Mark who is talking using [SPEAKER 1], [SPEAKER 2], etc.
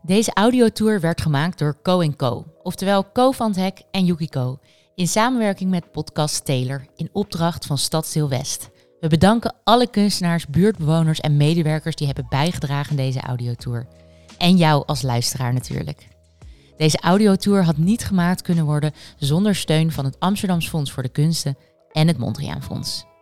[SPEAKER 1] Deze audiotour werd gemaakt door Co & Co, oftewel Co van het Hek en Yukiko, in samenwerking met podcast Taylor in opdracht van Stadsdeel West. We bedanken alle kunstenaars, buurtbewoners en medewerkers die hebben bijgedragen aan deze audiotour. En jou als luisteraar natuurlijk. Deze audiotour had niet gemaakt kunnen worden zonder steun van het Amsterdams Fonds voor de Kunsten en het Mondriaan Fonds.